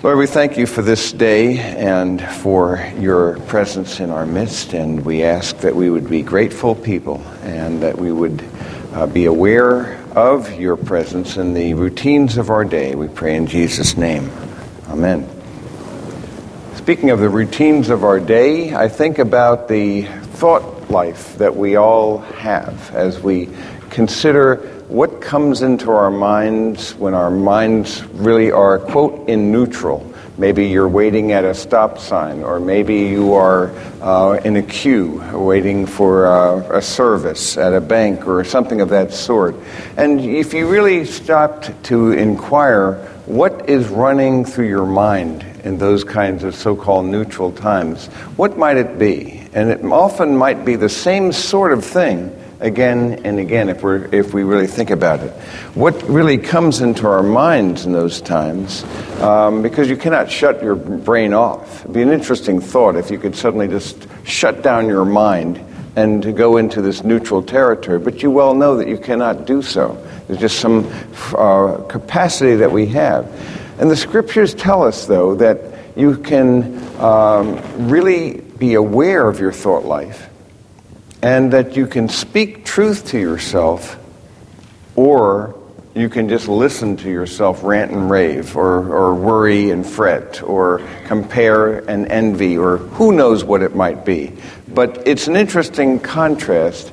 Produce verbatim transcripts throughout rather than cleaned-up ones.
Lord, we thank you for this day and for your presence in our midst, and we ask that we would be grateful people and that we would uh, be aware of your presence in the routines of our day. We pray in Jesus' name. Amen. Speaking of the routines of our day, I think about the thought life that we all have as we consider what comes into our minds when our minds really are, quote, in neutral. Maybe you're waiting at a stop sign, or maybe you are uh, in a queue waiting for uh, a service at a bank or something of that sort. And if you really stopped to inquire what is running through your mind in those kinds of so-called neutral times, what might it be? And it often might be the same sort of thing again and again, if we're if we really think about it. What really comes into our minds in those times, um, because you cannot shut your brain off. It'd be an interesting thought if you could suddenly just shut down your mind and to go into this neutral territory, but you well know that you cannot do so. There's just some uh, capacity that we have. And the scriptures tell us, though, that you can um, really be aware of your thought life, and that you can speak truth to yourself, or you can just listen to yourself rant and rave, or, or worry and fret, or compare and envy, or who knows what it might be. But it's an interesting contrast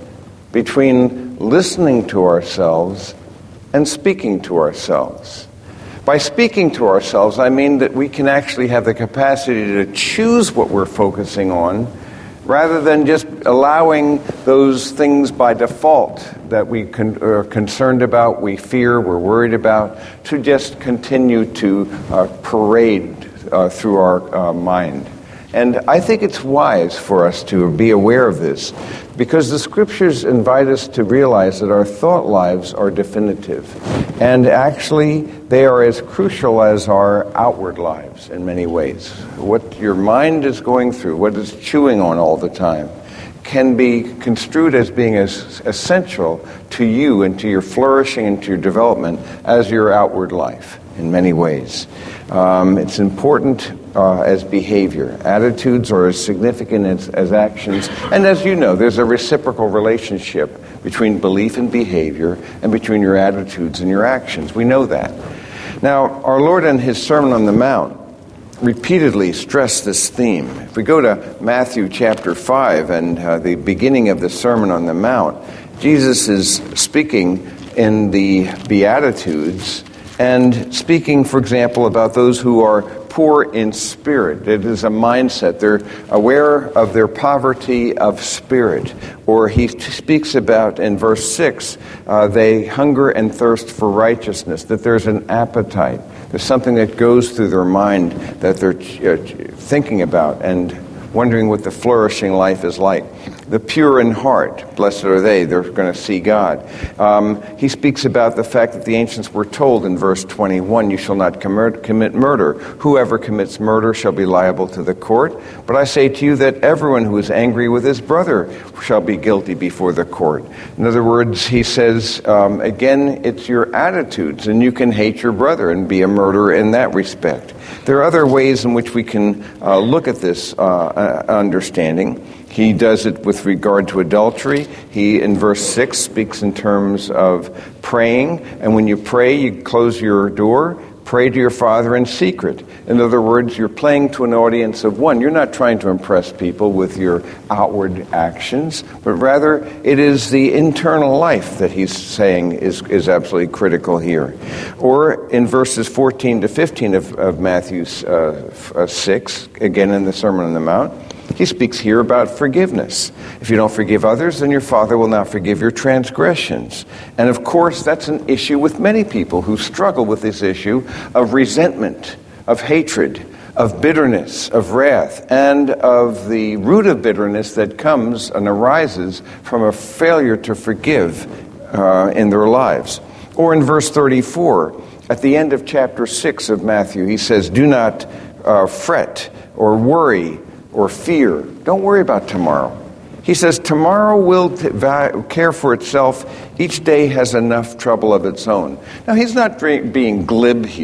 between listening to ourselves and speaking to ourselves. By speaking to ourselves, I mean that we can actually have the capacity to choose what we're focusing on, rather than just allowing those things by default that we con- are concerned about, we fear, we're worried about, to just continue to uh, parade uh, through our uh, mind. And I think it's wise for us to be aware of this, because the scriptures invite us to realize that our thought lives are definitive. And actually, they are as crucial as our outward lives in many ways. What your mind is going through, what it's chewing on all the time, can be construed as being as essential to you and to your flourishing and to your development as your outward life in many ways. Um, it's important uh, as behavior. Attitudes are as significant as, as actions. And as you know, there's a reciprocal relationship between belief and behavior and between your attitudes and your actions. We know that. Now, our Lord in his Sermon on the Mount repeatedly stressed this theme. If we go to Matthew chapter five and uh, the beginning of the Sermon on the Mount, Jesus is speaking in the Beatitudes and speaking, for example, about those who are poor in spirit. It is a mindset. They're aware of their poverty of spirit. Or he speaks about, in verse six, uh, they hunger and thirst for righteousness, that there's an appetite. There's something that goes through their mind that they're uh, thinking about and wondering what the flourishing life is like. The pure in heart, blessed are they, they're going to see God. Um, he speaks about the fact that the ancients were told in verse twenty-one, you shall not commit, commit murder. Whoever commits murder shall be liable to the court. But I say to you that everyone who is angry with his brother shall be guilty before the court. In other words, he says, um, again, it's your attitudes, and you can hate your brother and be a murderer in that respect. There are other ways in which we can uh, look at this uh, understanding. He does it with regard to adultery. He, in verse six, speaks in terms of praying. And when you pray, you close your door. Pray to your Father in secret. In other words, you're playing to an audience of one. You're not trying to impress people with your outward actions, but rather it is the internal life that he's saying is, is absolutely critical here. Or in verses fourteen to fifteen of, of Matthew uh, six, again in the Sermon on the Mount, he speaks here about forgiveness. If you don't forgive others, then your Father will not forgive your transgressions. And of course, that's an issue with many people who struggle with this issue of resentment, of hatred, of bitterness, of wrath, and of the root of bitterness that comes and arises from a failure to forgive uh, in their lives. Or in verse thirty-four, at the end of chapter six of Matthew, he says, do not uh, fret or worry or fear. Don't worry about tomorrow. He says, tomorrow will t- va- care for itself. Each day has enough trouble of its own. Now, he's not being glib here.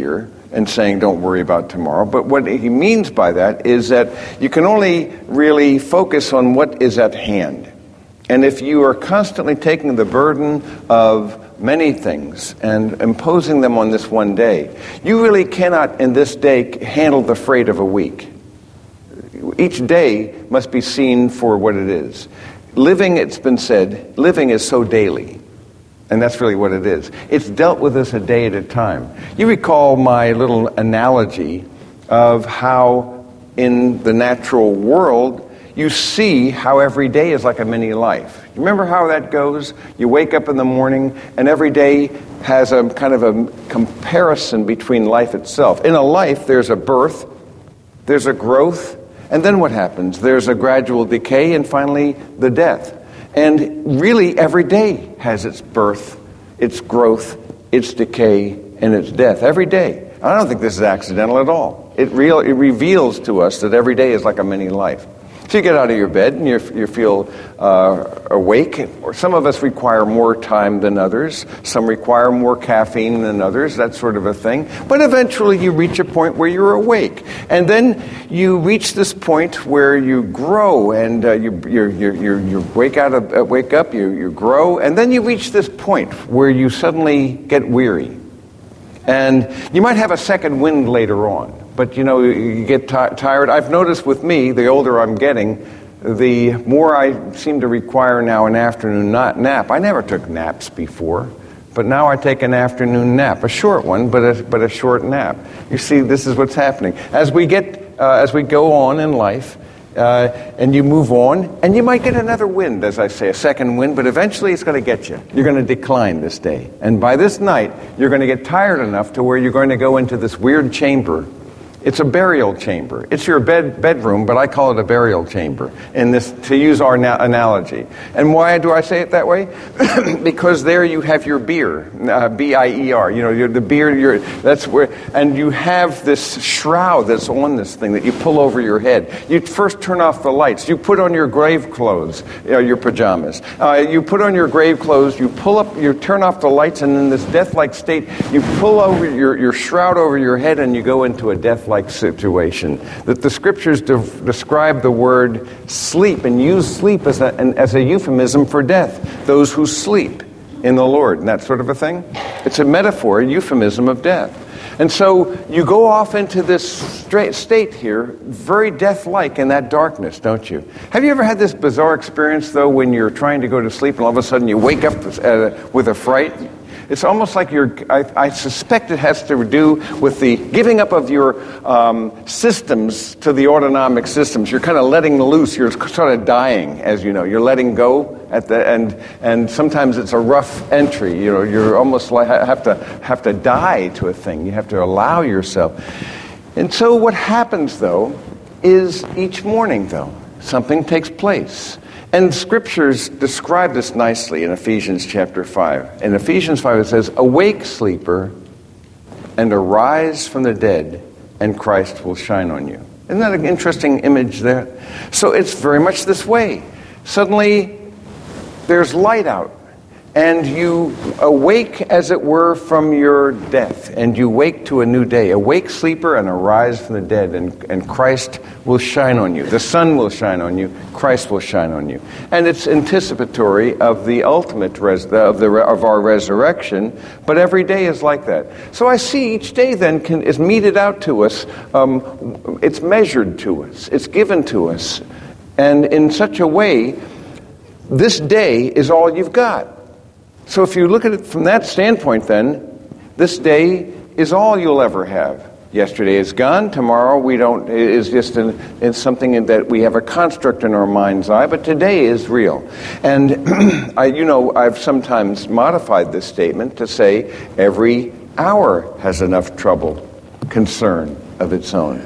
and saying don't worry about tomorrow. But what he means by that is that you can only really focus on what is at hand. And if you are constantly taking the burden of many things and imposing them on this one day, you really cannot in this day handle the freight of a week. Each day must be seen for what it is. Living, it's been said, living is so daily. And that's really what it is. It's dealt with us a day at a time. You recall my little analogy of how in the natural world you see how every day is like a mini life. Remember how that goes? You wake up in the morning and every day has a kind of a comparison between life itself. In a life, there's a birth, there's a growth, and then what happens? There's a gradual decay and finally the death. And really every day has its birth, its growth, its decay, and its death. Every day. I don't think this is accidental at all. It, real, it reveals to us that every day is like a mini life. So you get out of your bed and you you feel uh, awake. Or some of us require more time than others. Some require more caffeine than others, that sort of a thing. But eventually you reach a point where you're awake. And then you reach this point where you grow and uh, you, you, you, you, you wake, out of, uh, wake up, you, you grow. And then you reach this point where you suddenly get weary. And you might have a second wind later on. But, you know, you get t- tired. I've noticed with me, the older I'm getting, the more I seem to require now an afternoon not nap. I never took naps before, but now I take an afternoon nap, a short one, but a, but a short nap. You see, this is what's happening. As we get, uh, as we go on in life, uh, and you move on, and you might get another wind, as I say, a second wind, but eventually it's going to get you. You're going to decline this day. And by this night, you're going to get tired enough to where you're going to go into this weird chamber. It's a burial chamber. It's your bed bedroom, but I call it a burial chamber, in this, to use our na- analogy. And why do I say it that way? Because there you have your beer, uh, B I E R. You know, you're, the beer. You're, that's where, and you have this shroud that's on this thing that you pull over your head. You first turn off the lights. You put on your grave clothes, you know, your pajamas. Uh, you put on your grave clothes. You pull up. You turn off the lights, and in this death-like state, you pull over your, your shroud over your head, and you go into a death. Like situation. That the scriptures de- describe the word sleep and use sleep as a, an, as a euphemism for death. Those who sleep in the Lord and that sort of a thing. It's a metaphor, a euphemism of death. And so you go off into this straight state here, very death-like in that darkness, don't you? Have you ever had this bizarre experience, though, when you're trying to go to sleep and all of a sudden you wake up uh, with a fright? It's almost like you're, I, I suspect it has to do with the giving up of your um, systems to the autonomic systems. You're kind of letting loose. You're sort of dying, as you know. You're letting go at the end, and sometimes it's a rough entry. You know, you're almost like have to have to die to a thing. You have to allow yourself. And so what happens, though, is each morning, though, something takes place. And scriptures describe this nicely in Ephesians chapter five. In Ephesians five it says, "Awake, sleeper, and arise from the dead, and Christ will shine on you." Isn't that an interesting image there? So it's very much this way. Suddenly, there's light out. And you awake, as it were, from your death, and you wake to a new day. Awake, sleeper, and arise from the dead, and, and Christ will shine on you. The sun will shine on you. Christ will shine on you. And it's anticipatory of the ultimate res- of the of our resurrection. But every day is like that. So I see each day then can, is meted out to us. Um, it's measured to us. It's given to us, and in such a way, this day is all you've got. So if you look at it from that standpoint, then, this day is all you'll ever have. Yesterday is gone. Tomorrow we don't is just an, it's something that we have a construct in our mind's eye. But today is real. And I, you know, I've sometimes modified this statement to say every hour has enough trouble, concern of its own.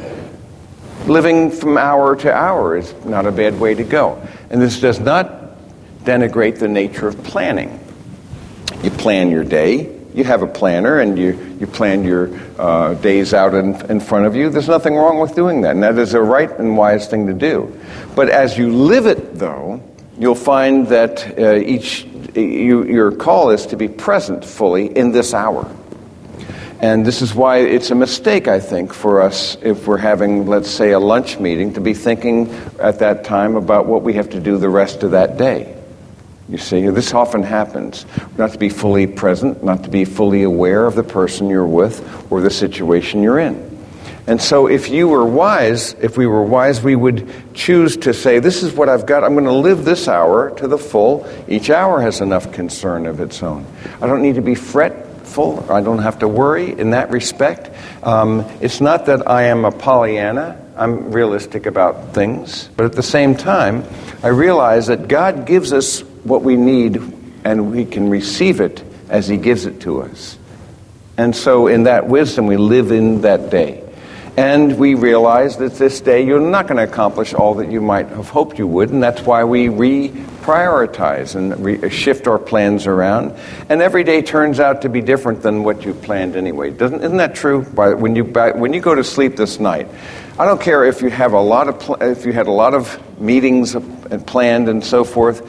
Living from hour to hour is not a bad way to go. And this does not denigrate the nature of planning. You plan your day. You have a planner, and you, you plan your uh, days out in, in front of you. There's nothing wrong with doing that, and that is a right and wise thing to do. But as you live it, though, you'll find that uh, each you, your call is to be present fully in this hour. And this is why it's a mistake, I think, for us, if we're having, let's say, a lunch meeting, to be thinking at that time about what we have to do the rest of that day. You see, this often happens. Not to be fully present, not to be fully aware of the person you're with or the situation you're in. And so if you were wise, if we were wise, we would choose to say, this is what I've got. I'm going to live this hour to the full. Each hour has enough concern of its own. I don't need to be fretful. I don't have to worry in that respect. Um, it's not that I am a Pollyanna. I'm realistic about things. But at the same time, I realize that God gives us what we need, and we can receive it as He gives it to us. And so in that wisdom, we live in that day. And we realize that this day you're not going to accomplish all that you might have hoped you would, and that's why we reprioritize and re- shift our plans around. And every day turns out to be different than what you planned anyway. Doesn't, isn't that true? By, when you by, when you go to sleep this night, I don't care if you have a lot of pl- if you had a lot of meetings and planned and so forth.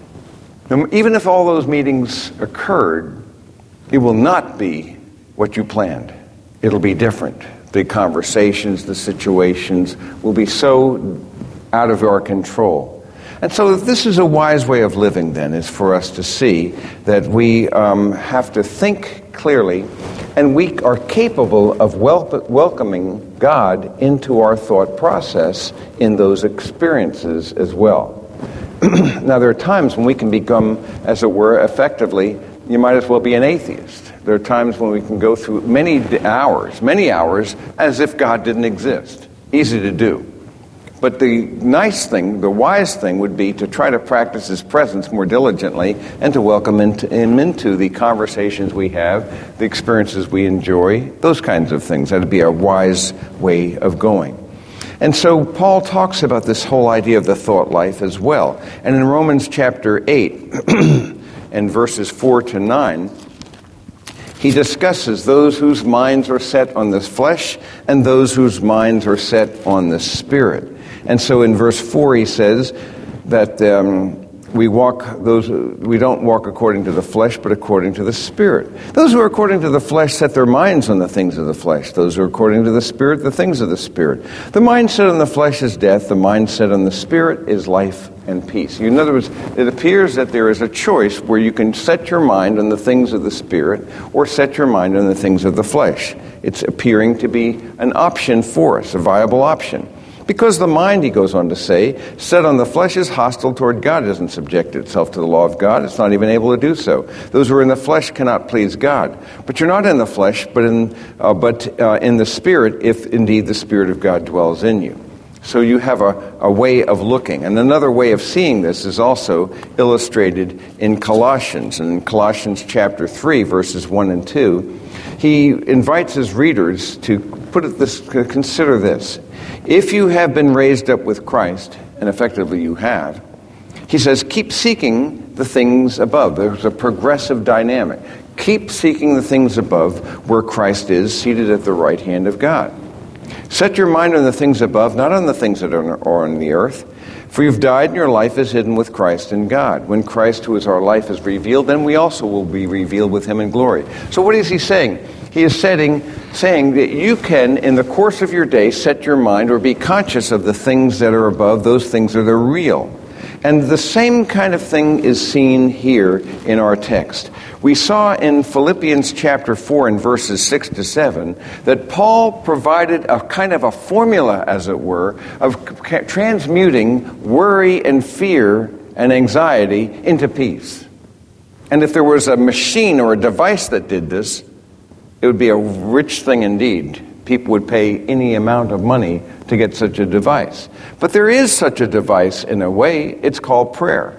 Even if all those meetings occurred, it will not be what you planned. It'll be different. The conversations, the situations will be so out of our control. And so this is a wise way of living, then, is for us to see that we um, have to think clearly, and we are capable of wel- welcoming God into our thought process in those experiences as well. Now, there are times when we can become, as it were, effectively, you might as well be an atheist. There are times when we can go through many hours, many hours, as if God didn't exist. Easy to do. But the nice thing, the wise thing would be to try to practice His presence more diligently and to welcome Him into the conversations we have, the experiences we enjoy, those kinds of things. That would be a wise way of going. And so Paul talks about this whole idea of the thought life as well. And in Romans chapter eight and verses four to nine, he discusses those whose minds are set on the flesh and those whose minds are set on the Spirit. And so in verse four he says that um, we walk those we don't walk according to the flesh, but according to the Spirit. Those who are according to the flesh set their minds on the things of the flesh. Those who are according to the Spirit, the things of the Spirit. The mind set on the flesh is death. The mind set on the Spirit is life and peace. In other words, it appears that there is a choice where you can set your mind on the things of the Spirit or set your mind on the things of the flesh. It's appearing to be an option for us, a viable option. Because the mind, he goes on to say, set on the flesh is hostile toward God. It doesn't subject itself to the law of God. It's not even able to do so. Those who are in the flesh cannot please God. But you're not in the flesh, but in uh, but uh, in the Spirit, if indeed the Spirit of God dwells in you. So you have a, a way of looking. And another way of seeing this is also illustrated in Colossians. And in Colossians chapter three, verses one and two, he invites his readers to put it this, consider this. If you have been raised up with Christ, and effectively you have, he says, keep seeking the things above. There's a progressive dynamic. Keep seeking the things above where Christ is, seated at the right hand of God. Set your mind on the things above, not on the things that are on the earth. For you've died and your life is hidden with Christ in God. When Christ, who is our life, is revealed, then we also will be revealed with him in glory. So what is he saying? He is saying, saying that you can, in the course of your day, set your mind or be conscious of the things that are above, those things that are real. And the same kind of thing is seen here in our text. We saw in Philippians chapter four and verses six to seven that Paul provided a kind of a formula, as it were, of transmuting worry and fear and anxiety into peace. And if there was a machine or a device that did this, it would be a rich thing indeed. People would pay any amount of money to get such a device. But there is such a device in a way. It's called prayer.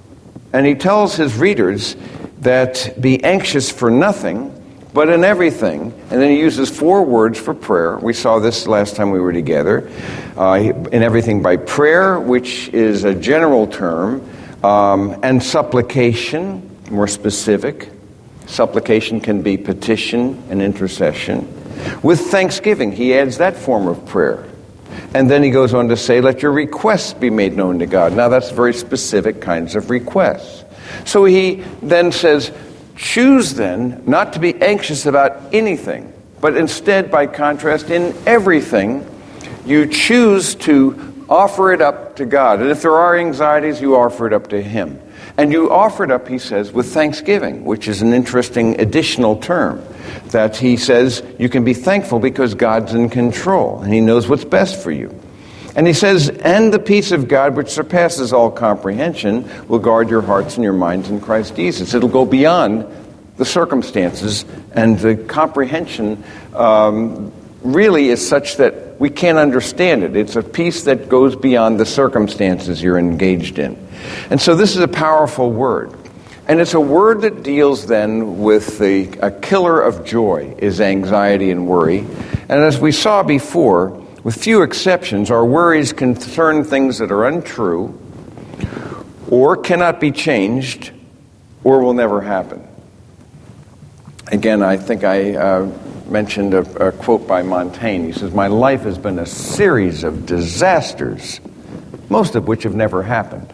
And he tells his readers that be anxious for nothing, but in everything. And then he uses four words for prayer. We saw this last time we were together. Uh, in everything by prayer, which is a general term, um, and supplication, more specific. Supplication can be petition and intercession. With thanksgiving, he adds that form of prayer. And then he goes on to say, let your requests be made known to God. Now that's very specific kinds of requests. So he then says, choose then not to be anxious about anything. But instead, by contrast, in everything, you choose to offer it up to God. And if there are anxieties, you offer it up to Him. And you offer it up, he says, with thanksgiving, which is an interesting additional term. That he says you can be thankful because God's in control and He knows what's best for you. And he says, and the peace of God, which surpasses all comprehension, will guard your hearts and your minds in Christ Jesus. It'll go beyond the circumstances, and the comprehension um, really is such that we can't understand it. It's a peace that goes beyond the circumstances you're engaged in. And so this is a powerful word. And it's a word that deals then with the a killer of joy is anxiety and worry. And as we saw before, with few exceptions, our worries concern things that are untrue or cannot be changed or will never happen. Again, I think I uh, mentioned a, a quote by Montaigne. He says, "My life has been a series of disasters, most of which have never happened."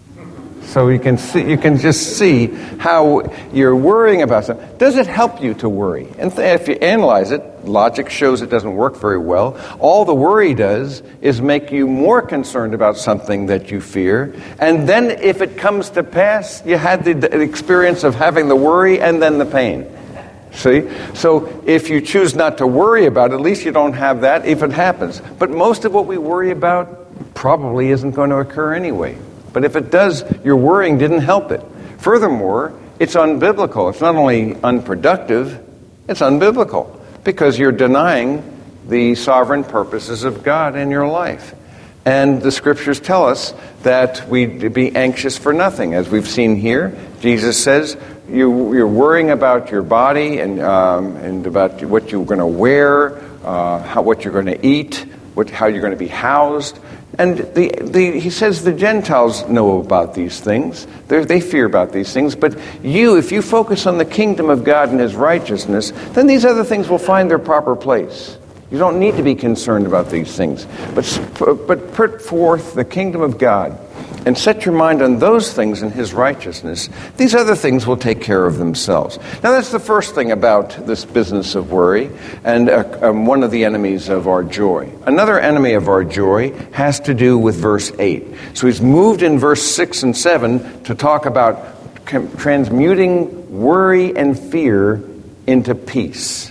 So you can see, you can just see how you're worrying about something. Does it help you to worry? And th- if you analyze it, logic shows it doesn't work very well. All the worry does is make you more concerned about something that you fear. And then if it comes to pass, you had the, the experience of having the worry and then the pain. See? So if you choose not to worry about it, at least you don't have that if it happens. But most of what we worry about probably isn't going to occur anyway. But if it does, your worrying didn't help it. Furthermore, it's unbiblical. It's not only unproductive, it's unbiblical. Because you're denying the sovereign purposes of God in your life. And the scriptures tell us that we be anxious for nothing. As we've seen here, Jesus says, you, you're worrying about your body and, um, and about what you're going to wear, uh, how, what you're going to eat, what, how you're going to be housed. And the, the, he says the Gentiles know about these things. They're, they fear about these things. But you, if you focus on the kingdom of God and His righteousness, then these other things will find their proper place. You don't need to be concerned about these things. But, but put forth the kingdom of God and set your mind on those things in His righteousness. These other things will take care of themselves. Now that's the first thing about this business of worry, and uh, um, one of the enemies of our joy. Another enemy of our joy has to do with verse eight. So he's moved in verse six and seven to talk about transmuting worry and fear into peace.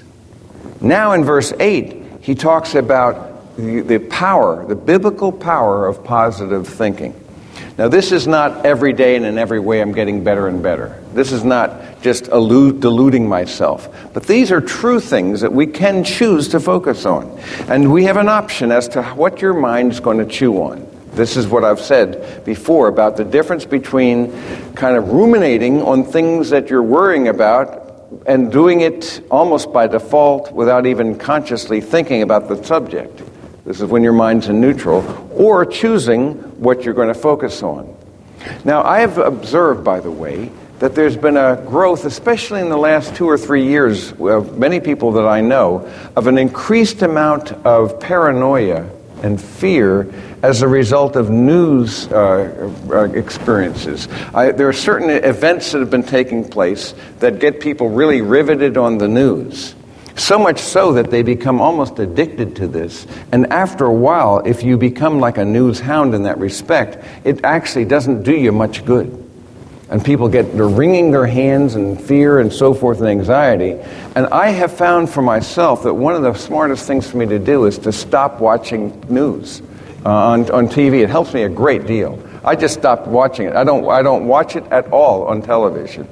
Now in verse eight, he talks about the, the power, the biblical power of positive thinking. Now, this is not every day and in every way I'm getting better and better. This is not just allude, deluding myself. But these are true things that we can choose to focus on. And we have an option as to what your mind is going to chew on. This is what I've said before about the difference between kind of ruminating on things that you're worrying about and doing it almost by default without even consciously thinking about the subject. This is when your mind's in neutral, or choosing what you're going to focus on. Now, I have observed, by the way, that there's been a growth, especially in the last two or three years, of many people that I know, of an increased amount of paranoia and fear as a result of news uh, uh, experiences. I, there are certain events that have been taking place that get people really riveted on the news. So much so that they become almost addicted to this. And after a while, if you become like a news hound in that respect, it actually doesn't do you much good. And people get, they're wringing their hands in fear and so forth and anxiety. And I have found for myself that one of the smartest things for me to do is to stop watching news uh, on, on T V. It helps me a great deal. I just stopped watching it. I don't, I don't watch it at all on television.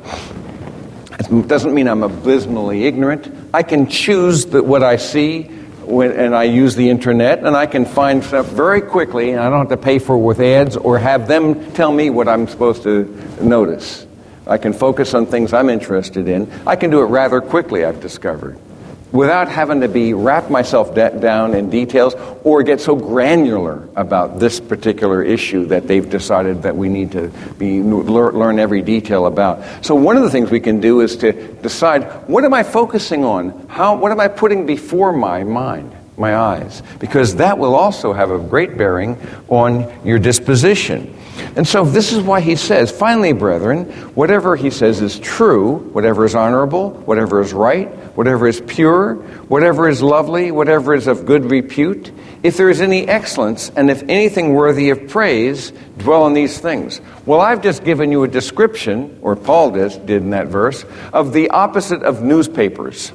It doesn't mean I'm abysmally ignorant. I can choose the, what I see when, and I use the internet, and I can find stuff very quickly, and I don't have to pay for it with ads or have them tell me what I'm supposed to notice. I can focus on things I'm interested in. I can do it rather quickly, I've discovered, without having to be wrap myself de- down in details or get so granular about this particular issue that they've decided that we need to be lear, learn every detail about. So one of the things we can do is to decide, what am I focusing on? How? What am I putting before my mind? my eyes, because that will also have a great bearing on your disposition. And so this is why he says, finally, brethren, whatever he says is true, whatever is honorable, whatever is right, whatever is pure, whatever is lovely, whatever is of good repute, if there is any excellence, and if anything worthy of praise, dwell on these things. Well, I've just given you a description, or Paul did, did in that verse, of the opposite of newspapers.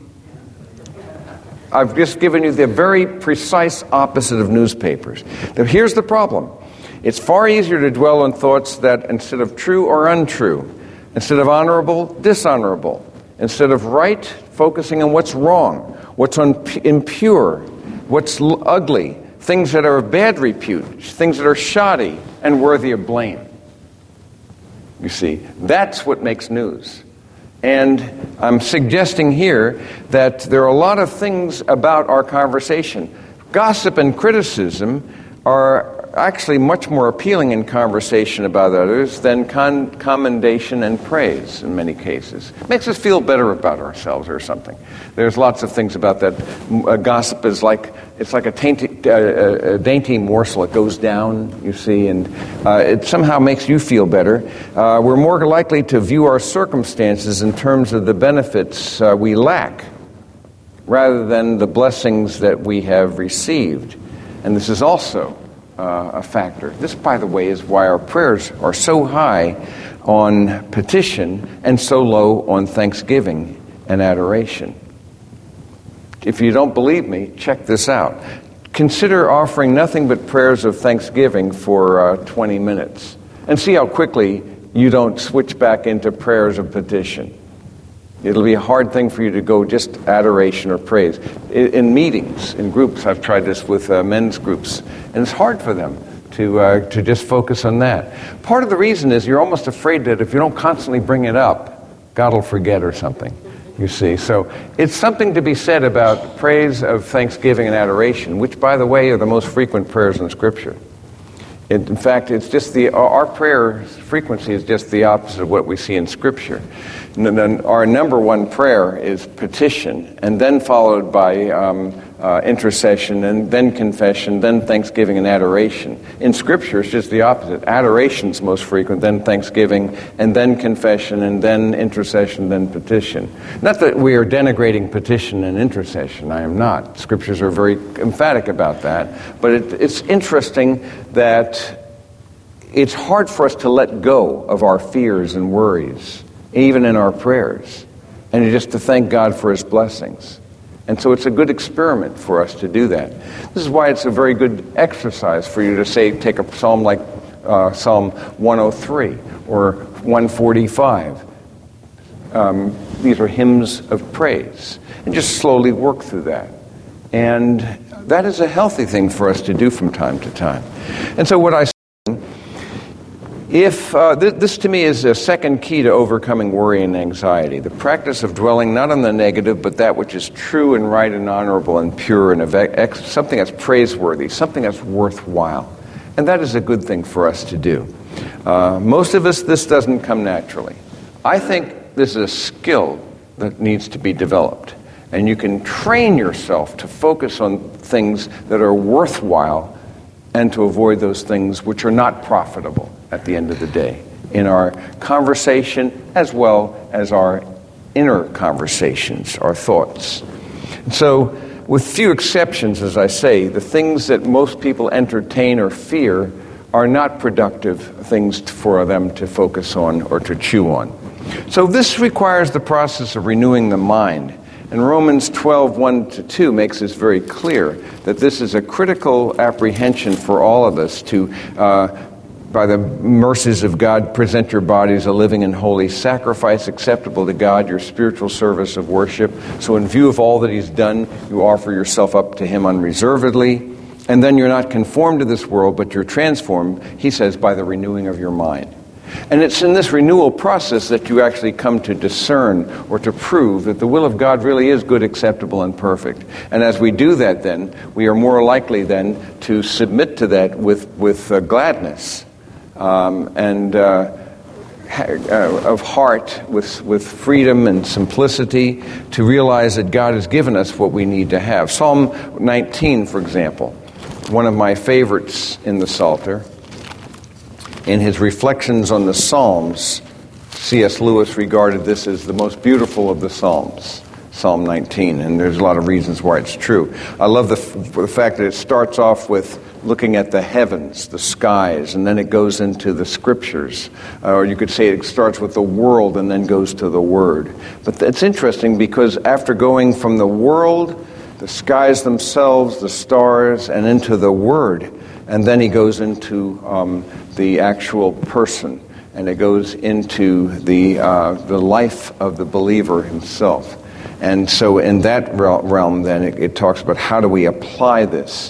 I've just given you the very precise opposite of newspapers. Now, here's the problem. It's far easier to dwell on thoughts that instead of true or untrue, instead of honorable, dishonorable, instead of right, focusing on what's wrong, what's un- impure, what's l- ugly, things that are of bad repute, things that are shoddy and worthy of blame. You see, that's what makes news. And I'm suggesting here that there are a lot of things about our conversation. Gossip and criticism are actually much more appealing in conversation about others than con- commendation and praise in many cases. It makes us feel better about ourselves or something. There's lots of things about that. Uh, gossip is like, it's like a, tainty, uh, a dainty morsel. It goes down, you see, and uh, it somehow makes you feel better. Uh, we're more likely to view our circumstances in terms of the benefits uh, we lack rather than the blessings that we have received. And this is also Uh, a factor. This, by the way, is why our prayers are so high on petition and so low on thanksgiving and adoration. If you don't believe me, check this out. Consider offering nothing but prayers of thanksgiving for uh, twenty minutes and see how quickly you don't switch back into prayers of petition. It'll be a hard thing for you to go just adoration or praise. In, in meetings, in groups, I've tried this with uh, men's groups, and it's hard for them to uh, to just focus on that. Part of the reason is you're almost afraid that if you don't constantly bring it up, God will forget or something, you see. So it's something to be said about praise of thanksgiving and adoration, which, by the way, are the most frequent prayers in Scripture. It, in fact, it's just the our prayer frequency is just the opposite of what we see in Scripture. And then our number one prayer is petition, and then followed by um, uh, intercession, and then confession, then thanksgiving and adoration. In Scripture, it's just the opposite. Adoration's most frequent, then thanksgiving, and then confession, and then intercession, then petition. Not that we are denigrating petition and intercession. I am not. Scriptures are very emphatic about that. But it, it's interesting that it's hard for us to let go of our fears and worries, even in our prayers, and just to thank God for His blessings. And so it's a good experiment for us to do that. This is why it's a very good exercise for you to say, take a psalm like uh, Psalm one oh three or one forty-five. Um, these are hymns of praise. And just slowly work through that. And that is a healthy thing for us to do from time to time. And so what I If uh, th- this to me is a second key to overcoming worry and anxiety, the practice of dwelling not on the negative, but that which is true and right and honorable and pure and ex- something that's praiseworthy, something that's worthwhile. And that is a good thing for us to do. Uh, most of us, this doesn't come naturally. I think this is a skill that needs to be developed. And you can train yourself to focus on things that are worthwhile and to avoid those things which are not profitable at the end of the day in our conversation as well as our inner conversations, our thoughts. So, with few exceptions, as I say, the things that most people entertain or fear are not productive things for them to focus on or to chew on. So this requires the process of renewing the mind. And Romans twelve, one to two makes this very clear, that this is a critical apprehension for all of us to, uh, by the mercies of God, present your bodies a living and holy sacrifice acceptable to God, your spiritual service of worship. So in view of all that He's done, you offer yourself up to Him unreservedly. And then you're not conformed to this world, but you're transformed, he says, by the renewing of your mind. And it's in this renewal process that you actually come to discern or to prove that the will of God really is good, acceptable, and perfect. And as we do that then, we are more likely then to submit to that with, with uh, gladness um, and uh, uh, of heart, with, with freedom and simplicity, to realize that God has given us what we need to have. Psalm nineteen, for example, one of my favorites in the Psalter. In his reflections on the Psalms, C S Lewis regarded this as the most beautiful of the Psalms, Psalm nineteen, and there's a lot of reasons why it's true. I love the, f- the fact that it starts off with looking at the heavens, the skies, and then it goes into the scriptures. Uh, or you could say it starts with the world and then goes to the Word. But it's interesting because after going from the world, the skies themselves, the stars, and into the Word, and then he goes into um, the actual person, and it goes into the uh, the life of the believer himself. And so in that realm, then, it, it talks about how do we apply this.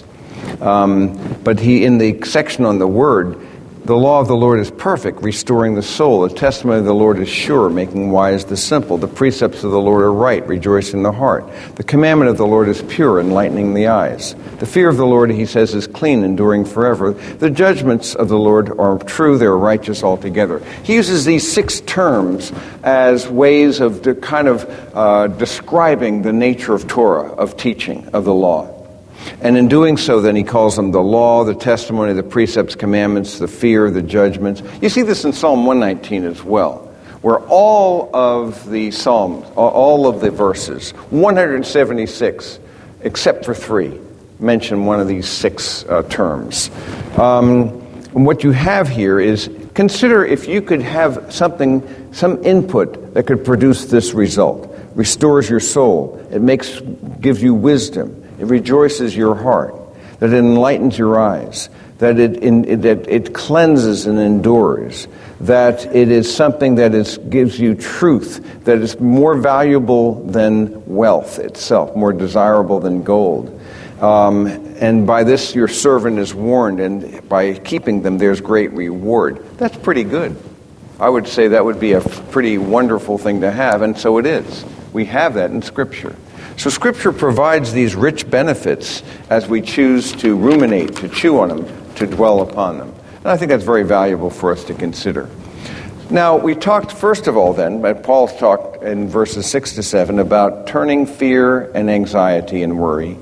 Um, but he, in the section on the Word, the law of the Lord is perfect, restoring the soul. The testimony of the Lord is sure, making wise the simple. The precepts of the Lord are right, rejoicing the heart. The commandment of the Lord is pure, enlightening the eyes. The fear of the Lord, he says, is clean, enduring forever. The judgments of the Lord are true, they are righteous altogether. He uses these six terms as ways of de- kind of uh, describing the nature of Torah, of teaching, of the law. And in doing so, then, he calls them the law, the testimony, the precepts, commandments, the fear, the judgments. You see this in Psalm one nineteen as well, where all of the Psalms, all of the verses, one hundred seventy-six, except for three, mention one of these six uh, terms. Um, and what you have here is, consider if you could have something, some input that could produce this result. Restores your soul. It makes, gives you wisdom. It rejoices your heart, that it enlightens your eyes, that it, in, that it cleanses and endures, that it is something that is, gives you truth, that is more valuable than wealth itself, more desirable than gold. Um, and by this your servant is warned, and by keeping them there's great reward. That's pretty good. I would say that would be a pretty wonderful thing to have, and so it is. We have that in Scripture. So Scripture provides these rich benefits as we choose to ruminate, to chew on them, to dwell upon them. And I think that's very valuable for us to consider. Now, we talked first of all then, but Paul talked in verses six to seven about turning fear and anxiety and worry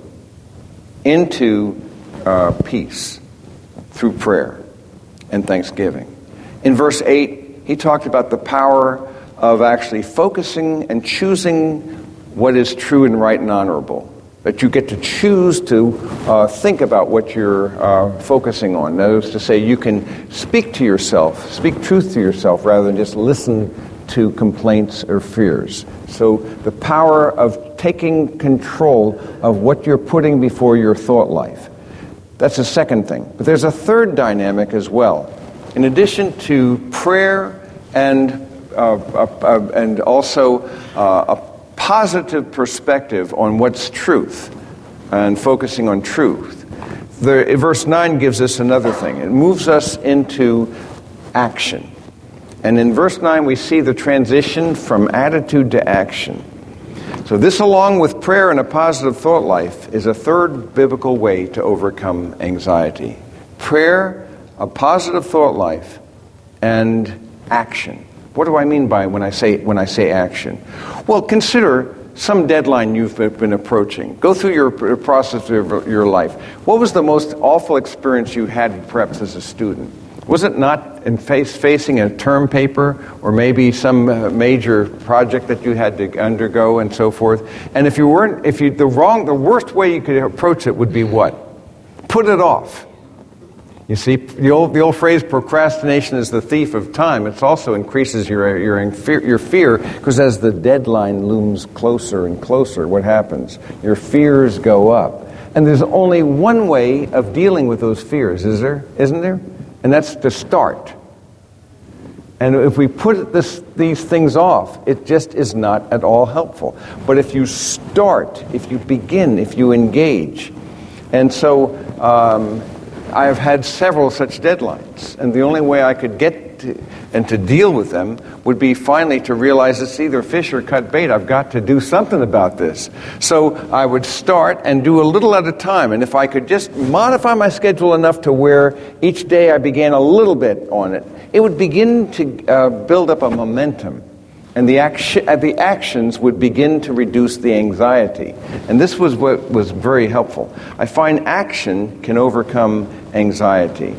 into uh, peace through prayer and thanksgiving. In verse eight, he talked about the power of actually focusing and choosing what is true and right and honorable. That you get to choose to uh, think about what you're uh, focusing on. That is to say, you can speak to yourself, speak truth to yourself, rather than just listen to complaints or fears. So the power of taking control of what you're putting before your thought life. That's the second thing. But there's a third dynamic as well. In addition to prayer and uh, uh, uh, and also uh, a positive perspective on what's truth and focusing on truth. The, verse nine gives us another thing. It moves us into action. And in verse nine we see the transition from attitude to action. So this, along with prayer and a positive thought life, is a third biblical way to overcome anxiety. Prayer, a positive thought life, and action. What do I mean by when I say when I say action? Well, consider some deadline you've been approaching. Go through your process of your life. What was the most awful experience you had, perhaps as a student? Was it not in face, facing a term paper, or maybe some uh, major project that you had to undergo, and so forth? And if you weren't, if you the wrong, the worst way you could approach it would be what? Put it off. You see, the old the old phrase, procrastination is the thief of time. It also increases your your fear, your fear, because as the deadline looms closer and closer, what happens? Your fears go up. And there's only one way of dealing with those fears, is there? Isn't there? And that's to start. And if we put this, these things off, it just is not at all helpful. But if you start, if you begin, if you engage. And so um, I've had several such deadlines. And the only way I could get to, and to deal with them would be finally to realize it's either fish or cut bait. I've got to do something about this. So I would start and do a little at a time. And if I could just modify my schedule enough to where each day I began a little bit on it, it would begin to uh, build up a momentum. And the, action, uh, the actions would begin to reduce the anxiety. And this was what was very helpful. I find action can overcome anxiety.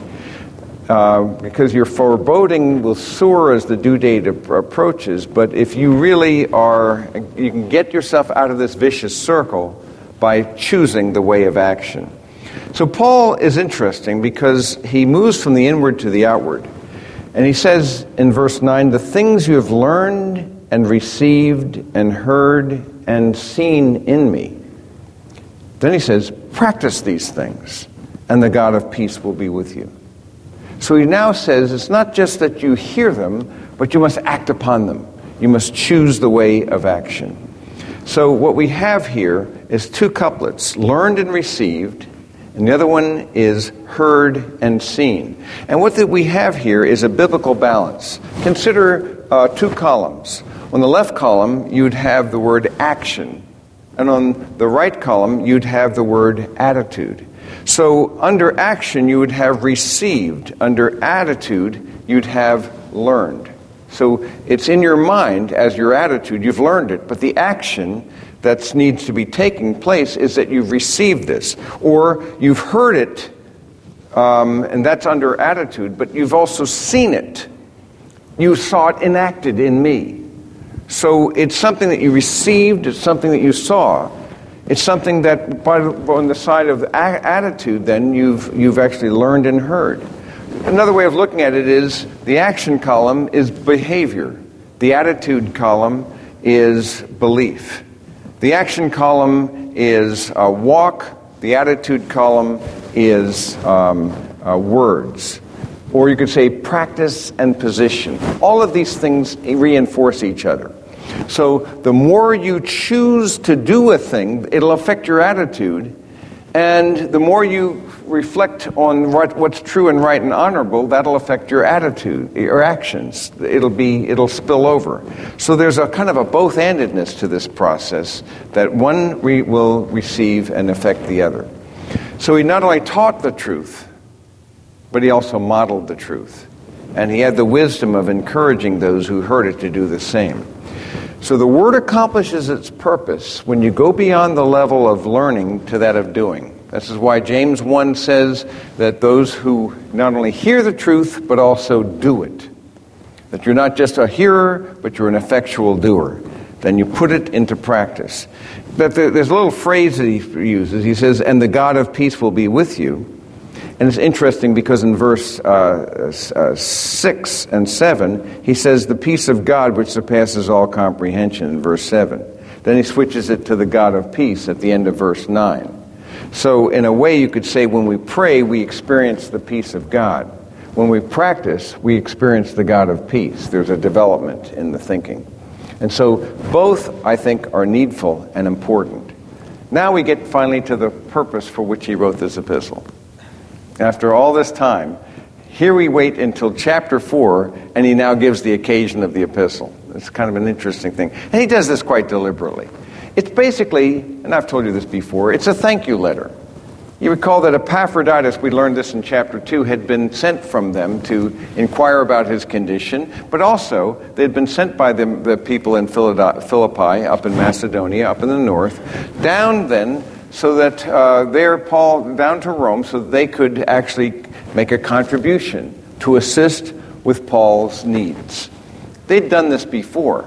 Uh, because your foreboding will soar as the due date ap- approaches, but if you really are, you can get yourself out of this vicious circle by choosing the way of action. So Paul is interesting because he moves from the inward to the outward. And he says in verse nine, the things you have learned and received and heard and seen in me. Then he says, practice these things, and the God of peace will be with you. So he now says it's not just that you hear them, but you must act upon them. You must choose the way of action. So what we have here is two couplets, learned and received, and the other one is heard and seen. And what that we have here is a biblical balance. Consider uh, two columns. On the left column, you'd have the word action. And on the right column, you'd have the word attitude. So under action, you would have received. Under attitude, you'd have learned. So it's in your mind as your attitude. You've learned it. But the action that needs to be taking place is that you've received this. Or you've heard it, um, and that's under attitude, but you've also seen it. You saw it enacted in me. So it's something that you received, it's something that you saw. It's something that by, on the side of the a- attitude, then, you've you've actually learned and heard. Another way of looking at it is the action column is behavior. The attitude column is belief. The action column is uh, walk. The attitude column is um, uh, words. Or you could say practice and position. All of these things reinforce each other. So the more you choose to do a thing, it'll affect your attitude. And the more you reflect on what, what's true and right and honorable, that'll affect your attitude, your actions. It'll be, it'll spill over. So there's a kind of a both-handedness to this process that one re- will receive and affect the other. So he not only taught the truth, but he also modeled the truth. And he had the wisdom of encouraging those who heard it to do the same. So the word accomplishes its purpose when you go beyond the level of learning to that of doing. This is why James one says that those who not only hear the truth, but also do it. That you're not just a hearer, but you're an effectual doer. Then you put it into practice. But there's a little phrase that he uses. He says, and the God of peace will be with you. And it's interesting because in verse uh, uh, six and seven, he says, the peace of God which surpasses all comprehension in verse seven. Then he switches it to the God of peace at the end of verse nine. So in a way, you could say when we pray, we experience the peace of God. When we practice, we experience the God of peace. There's a development in the thinking. And so both, I think, are needful and important. Now we get finally to the purpose for which he wrote this epistle. After all this time, here we wait until chapter four, and he now gives the occasion of the epistle. It's kind of an interesting thing. And he does this quite deliberately. It's basically, and I've told you this before, it's a thank you letter. You recall that Epaphroditus, we learned this in chapter two, had been sent from them to inquire about his condition, but also they had been sent by the, the people in Philippi, up in Macedonia, up in the north, down then so that uh, there, Paul, down to Rome, so that they could actually make a contribution to assist with Paul's needs. They'd done this before.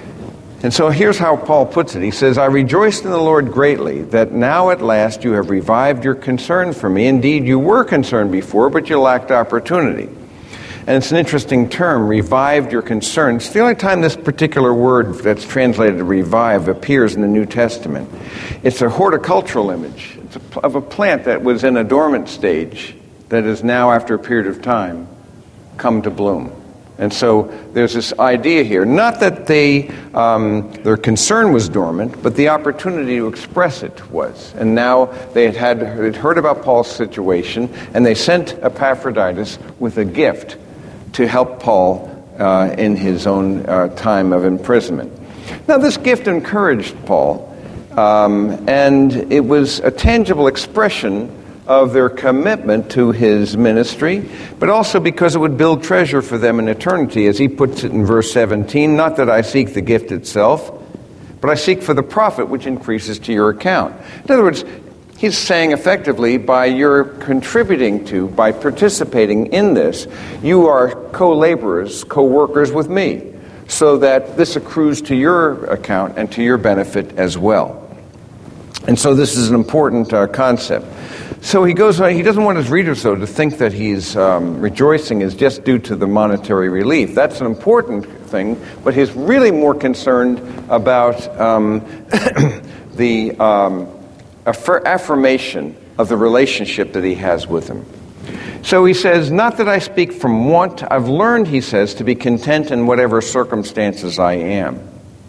And so here's how Paul puts it. He says, I rejoiced in the Lord greatly that now at last you have revived your concern for me. Indeed, you were concerned before, but you lacked opportunity. And it's an interesting term, revived your concern. It's the only time this particular word that's translated revive appears in the New Testament. It's a horticultural image. It's a, of a plant that was in a dormant stage that is now, after a period of time, come to bloom. And so there's this idea here, not that they um, their concern was dormant, but the opportunity to express it was. And now they had, had had heard about Paul's situation, and they sent Epaphroditus with a gift to help Paul uh, in his own uh, time of imprisonment. Now, this gift encouraged Paul, um, and it was a tangible expression of their commitment to his ministry, but also because it would build treasure for them in eternity, as he puts it in verse seventeen, not that I seek the gift itself, but I seek for the profit which increases to your account. In other words, he's saying effectively, by your contributing to, by participating in this, you are co-laborers, co-workers with me, so that this accrues to your account and to your benefit as well. And so this is an important uh, concept. So he goes on, he doesn't want his readers, though, to think that he's um, rejoicing is just due to the monetary relief. That's an important thing, but he's really more concerned about um, the um, affir- affirmation of the relationship that he has with him. So he says, not that I speak from want. I've learned, he says, to be content in whatever circumstances I am.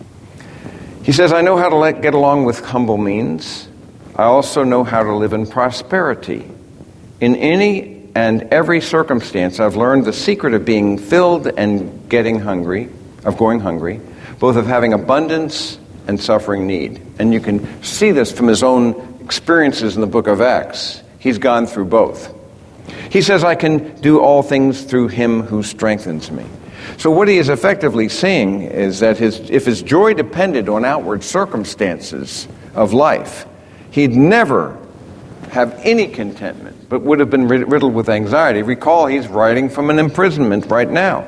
He says, I know how to let, get along with humble means. I also know how to live in prosperity. In any and every circumstance, I've learned the secret of being filled and getting hungry, of going hungry, both of having abundance and suffering need. And you can see this from his own experiences in the book of Acts. He's gone through both. He says, I can do all things through him who strengthens me. So what he is effectively saying is that his, if his joy depended on outward circumstances of life, he'd never have any contentment, but would have been riddled with anxiety. Recall, he's writing from an imprisonment right now.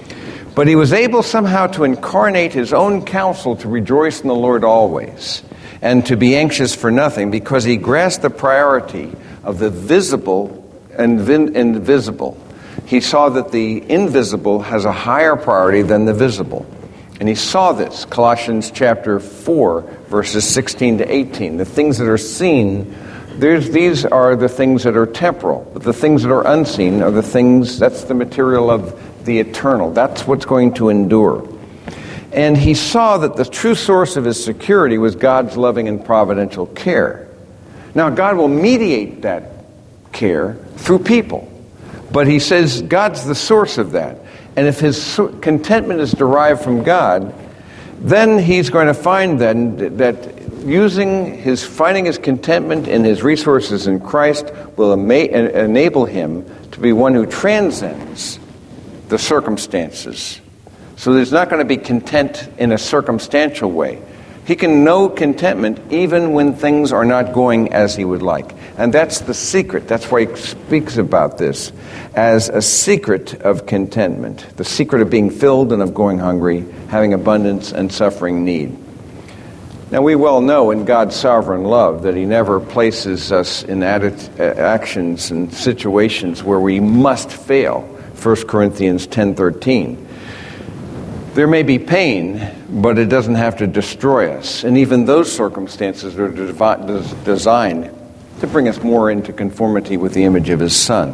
But he was able somehow to incarnate his own counsel to rejoice in the Lord always, and to be anxious for nothing, because he grasped the priority of the visible and invisible. He saw that the invisible has a higher priority than the visible. And he saw this, Colossians chapter four, verses sixteen to eighteen. The things that are seen, there's, these are the things that are temporal. But the things that are unseen are the things, that's the material of the eternal. That's what's going to endure. And he saw that the true source of his security was God's loving and providential care. Now, God will mediate that care through people. But he says God's the source of that. And if his contentment is derived from God, then he's going to find then that using his, finding his contentment in his resources in Christ will ama- enable him to be one who transcends the circumstances. So there's not going to be content in a circumstantial way. He can know contentment even when things are not going as he would like. And that's the secret. That's why he speaks about this as a secret of contentment. The secret of being filled and of going hungry, having abundance and suffering need. Now, we well know in God's sovereign love that he never places us in atti- actions and situations where we must fail. First Corinthians ten thirteen. There may be pain, but it doesn't have to destroy us. And even those circumstances are devi- designed to bring us more into conformity with the image of his Son.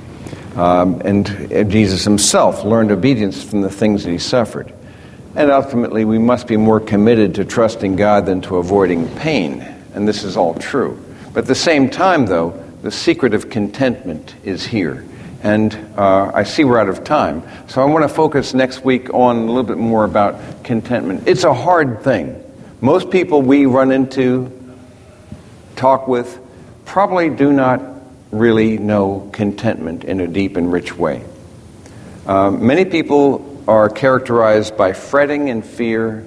Um, and, and Jesus himself learned obedience from the things that he suffered. And ultimately, we must be more committed to trusting God than to avoiding pain. And this is all true. But at the same time, though, the secret of contentment is here. And uh, I see we're out of time. So I want to focus next week on a little bit more about contentment. It's a hard thing. Most people we run into, talk with, probably do not really know contentment in a deep and rich way. Uh, many people are characterized by fretting and fear,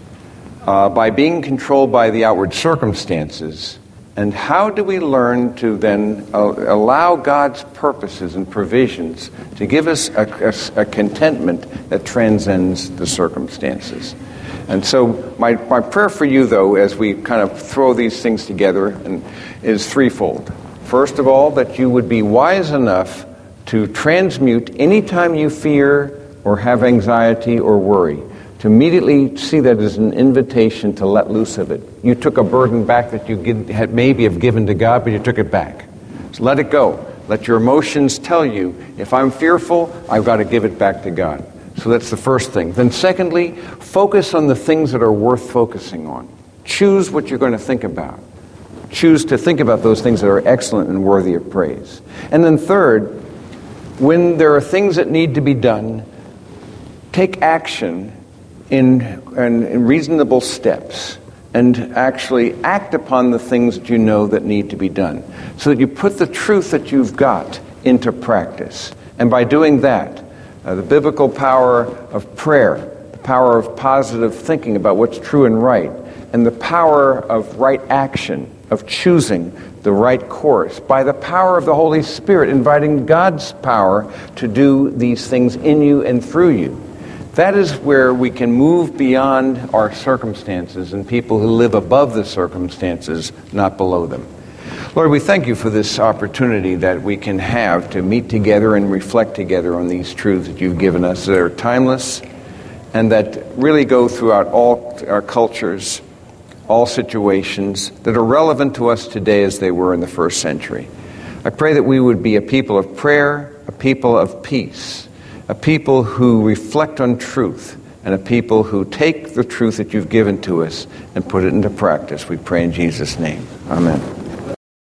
uh, by being controlled by the outward circumstances. And how do we learn to then uh, allow God's purposes and provisions to give us a, a, a contentment that transcends the circumstances? And so my, my prayer for you, though, as we kind of throw these things together, and, is threefold. First of all, that you would be wise enough to transmute any time you fear or have anxiety or worry, to immediately see that as an invitation to let loose of it. You took a burden back that you give, had maybe have given to God, but you took it back. So let it go. Let your emotions tell you, if I'm fearful, I've got to give it back to God. So that's the first thing. Then secondly, focus on the things that are worth focusing on. Choose what you're going to think about. Choose to think about those things that are excellent and worthy of praise. And then third, when there are things that need to be done, take action in, in, in reasonable steps and actually act upon the things that you know that need to be done, so that you put the truth that you've got into practice. And by doing that, uh, the biblical power of prayer, the power of positive thinking about what's true and right, and the power of right action, of choosing the right course, by the power of the Holy Spirit, inviting God's power to do these things in you and through you. That is where we can move beyond our circumstances and people who live above the circumstances, not below them. Lord, we thank you for this opportunity that we can have to meet together and reflect together on these truths that you've given us that are timeless and that really go throughout all our cultures, all situations that are relevant to us today as they were in the first century. I pray that we would be a people of prayer, a people of peace, a people who reflect on truth, and a people who take the truth that you've given to us and put it into practice. We pray in Jesus' name. Amen.